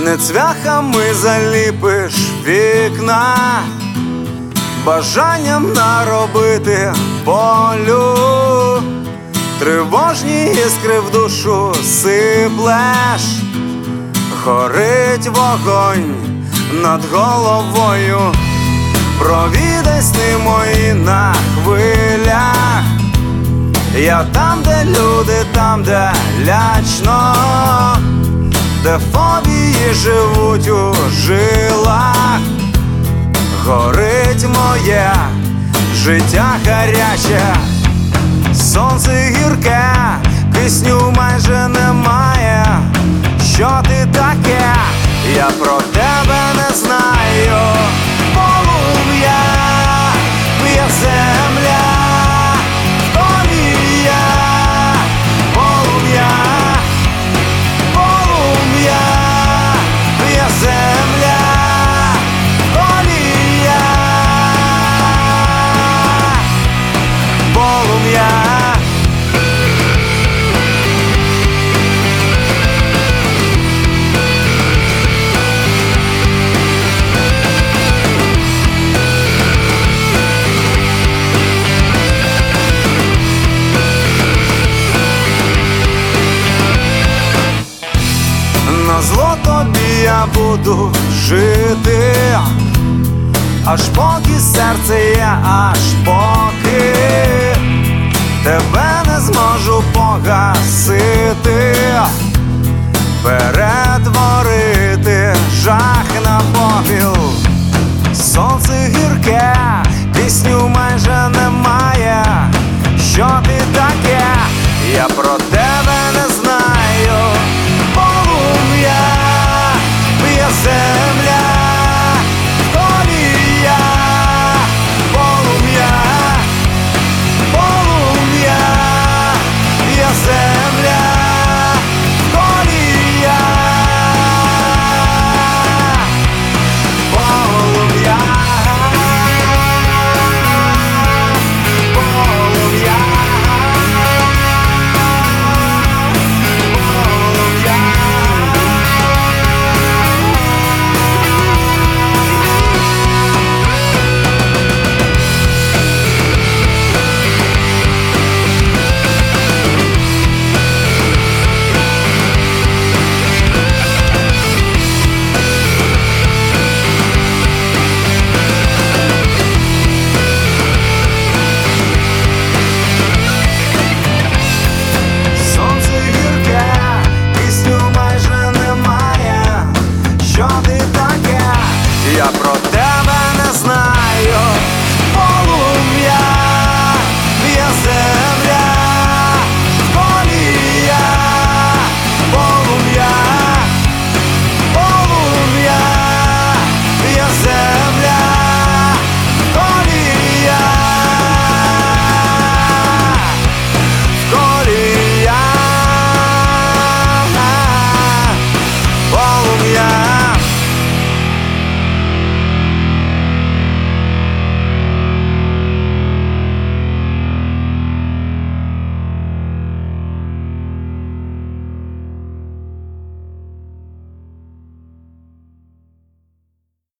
Не цвяхами заліпиш вікна, бажанням наробити болю. Тривожні іскри в душу сиплеш, горить вогонь над головою. Провідай сни мої на хвилях. Я там, де люди, там, де лячно, де фобії живуть у жилах. Горить моє життя гаряче, сонце гірке, кисню майже немає. Що ти таке? Я про тебе не знаю. Полум'я, п'є земля, полум'я, полум'я, полум'я, п'є земля, полум'я, полум'я. Назло тобі я буду жити, аж поки серце є, аж поки тебе не зможу погасити.